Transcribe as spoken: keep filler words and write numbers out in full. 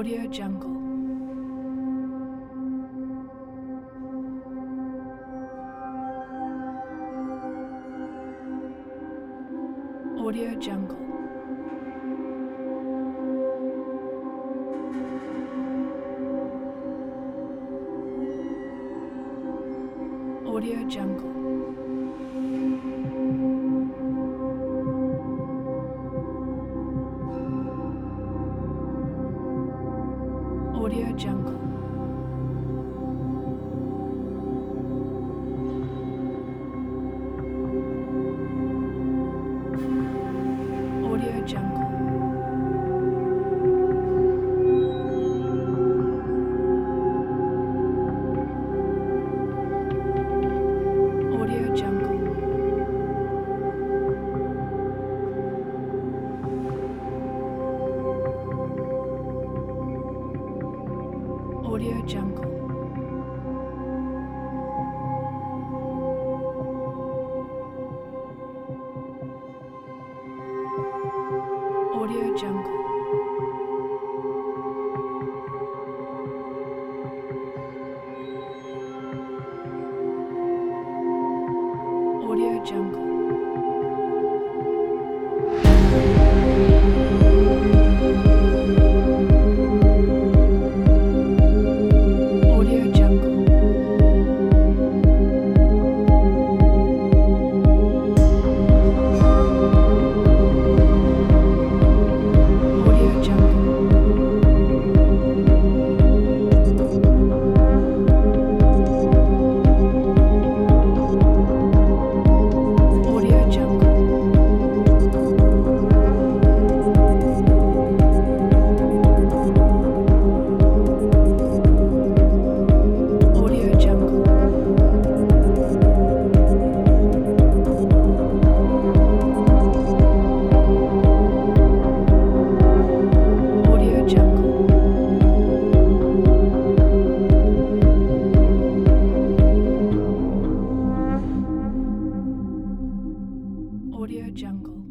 Audio Jungle. Audio Jungle. Audio Jungle. Audio Jungle. Audio Jungle. Audio Jungle. Audio Jungle. Audio Jungle. Audio Jungle. Audio Jungle. Audio Jungle. Audio Jungle. Audio Jungle. Audio Jungle. Audio Jungle.